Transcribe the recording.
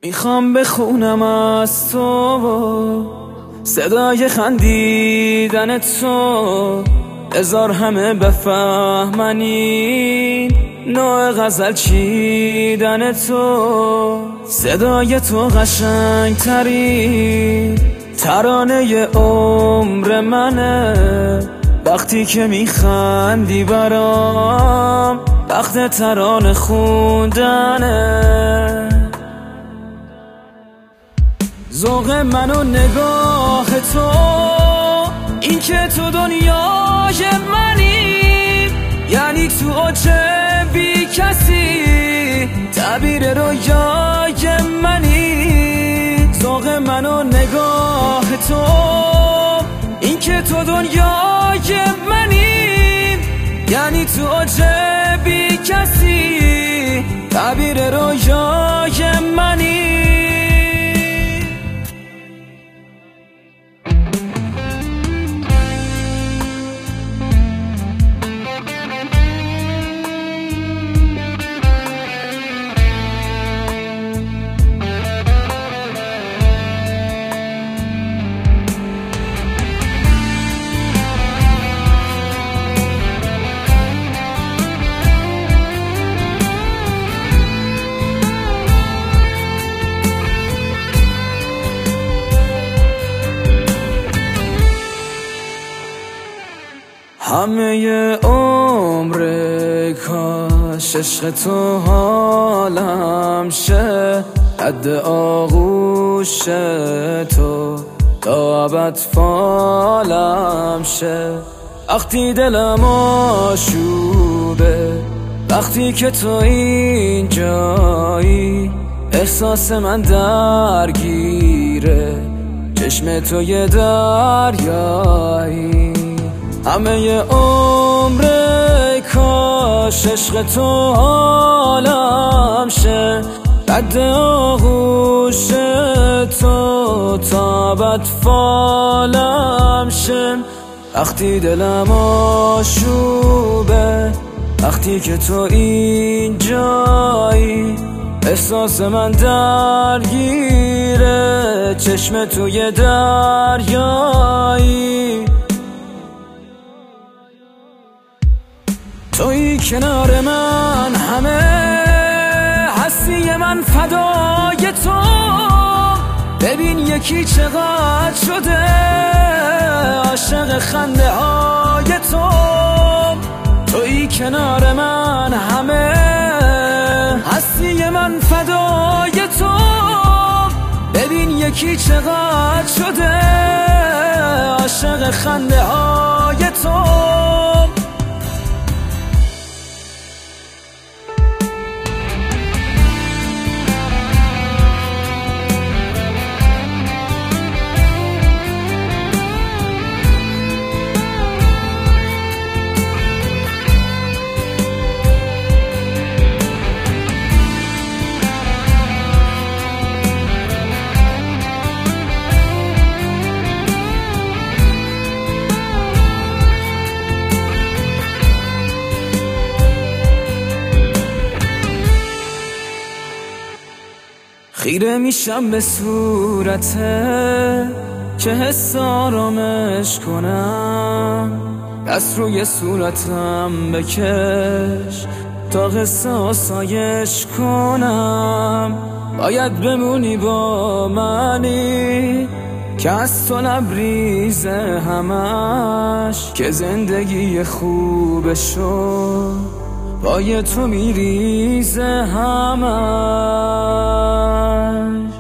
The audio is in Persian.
میخوام بخونم از تو صدای خندیدن تو، هزار همه بفهمن این نوع غزل چیدن تو. صدای تو قشنگ ترین ترانه عمر منه، وقتی که میخندی برام وقت ترانه خوندنه. ذوق من و نگاه تو، این که تو دنیای منی، یعنی تو اوج بی کسی تعبیر رویای منی. ذوق من و نگاه تو، این که تو دنیای منی، یعنی تو اوج بی کسی تعبیر رویای منی. همه عمر کاش عشق تو حالم شه، قد آغوش تو تا ابد فالم شه. وقتی دلم آشوبه، وقتی که تو اینجایی، احساس من درگیره، چشم تو یه دریایی. همه عمر کاش عشق تو حالم شه، قد آغوش تو تا ابد فالم شه. وقتی دلم آشوبه، وقتی که تو اینجایی، احساس من درگیره، چشم تو یه دریایی. توی کنار من همه هستی من فدای تو، ببین یکی چقدر شده عاشق خنده های تو. توی کنار من همه هستی من فدای تو، ببین یکی چقدر شده عاشق خنده های تو. خیره میشم به صورته که حس آرامش کنم، دست روی صورتم بکش تا قصه آسایش کنم. باید بمونی با منی که از تو لبریزه همش، که زندگی خوبشو پای تو میریزه همش.